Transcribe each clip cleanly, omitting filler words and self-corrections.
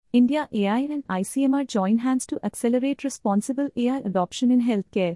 India AI and ICMR join hands to accelerate responsible AI adoption in healthcare.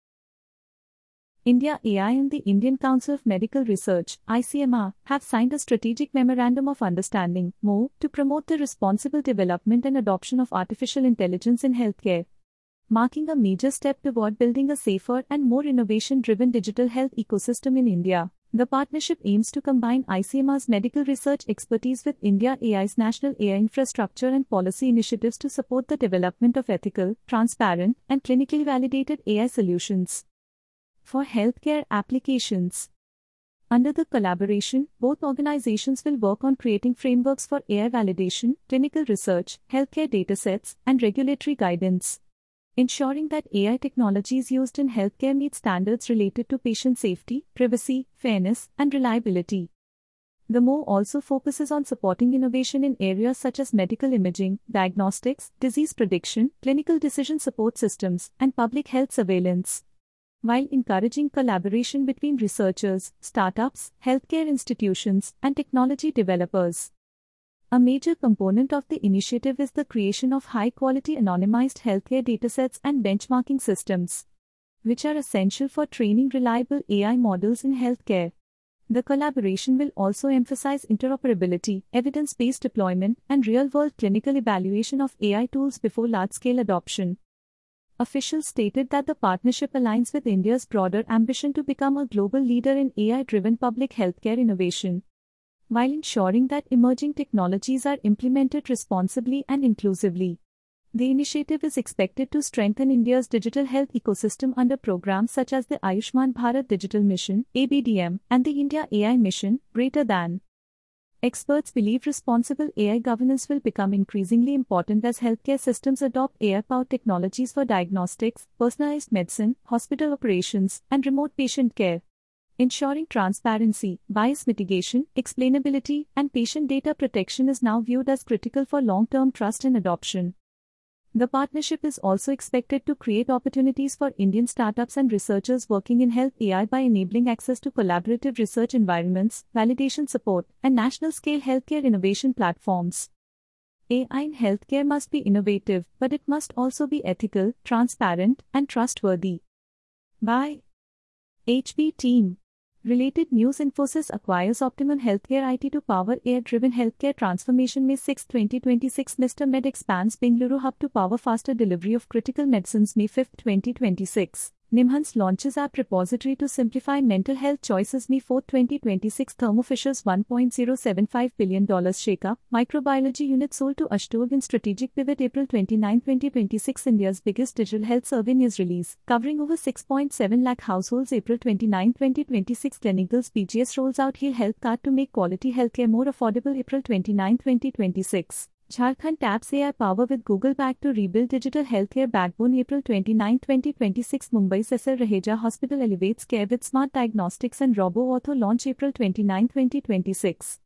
India AI and the Indian Council of Medical Research (ICMR) have signed a strategic memorandum of understanding (MoU) to promote the responsible development and adoption of artificial intelligence in healthcare, marking a major step toward building a safer and more innovation-driven digital health ecosystem in India. The partnership aims to combine ICMR's medical research expertise with India AI's national AI infrastructure and policy initiatives to support the development of ethical, transparent, and clinically validated AI solutions for healthcare applications. Under the collaboration, both organizations will work on creating frameworks for AI validation, clinical research, healthcare datasets, and regulatory guidance, ensuring that AI technologies used in healthcare meet standards related to patient safety, privacy, fairness, and reliability. The MoU also focuses on supporting innovation in areas such as medical imaging, diagnostics, disease prediction, clinical decision support systems, and public health surveillance, while encouraging collaboration between researchers, startups, healthcare institutions, and technology developers. A major component of the initiative is the creation of high-quality anonymized healthcare datasets and benchmarking systems, which are essential for training reliable AI models in healthcare. The collaboration will also emphasize interoperability, evidence-based deployment, and real-world clinical evaluation of AI tools before large-scale adoption. Officials stated that the partnership aligns with India's broader ambition to become a global leader in AI-driven public healthcare innovation, while ensuring that emerging technologies are implemented responsibly and inclusively. The initiative is expected to strengthen India's digital health ecosystem under programs such as the Ayushman Bharat Digital Mission (ABDM) and the India AI Mission. Experts believe responsible AI governance will become increasingly important as healthcare systems adopt AI-powered technologies for diagnostics, personalized medicine, hospital operations, and remote patient care. Ensuring transparency, bias mitigation, explainability, and patient data protection is now viewed as critical for long-term trust and adoption. The partnership is also expected to create opportunities for Indian startups and researchers working in health AI by enabling access to collaborative research environments, validation support, and national-scale healthcare innovation platforms. AI in healthcare must be innovative, but it must also be ethical, transparent, and trustworthy. By HB Team. Related news: Infosys acquires Optimum Healthcare IT to power AI-driven healthcare transformation. May 6, 2026. Mr. Med expands Bengaluru hub to power faster delivery of critical medicines. May 5, 2026. Nimhans launches app repository to simplify mental health choices. May 4, 2026. Thermo Fisher's $1.075 billion shake-up microbiology unit sold to Ashtog in strategic pivot. April 29, 2026. India's biggest digital health survey news release, covering over 6.7 lakh households. April 29, 2026. Clinical's BGS rolls out Heal Health Card to make quality healthcare more affordable. April 29, 2026. Jharkhand taps AI power with Google Bag to rebuild digital healthcare backbone. April 29, 2026. Mumbai's SR Raheja Hospital elevates care with smart diagnostics and robo-ortho launch. April 29, 2026.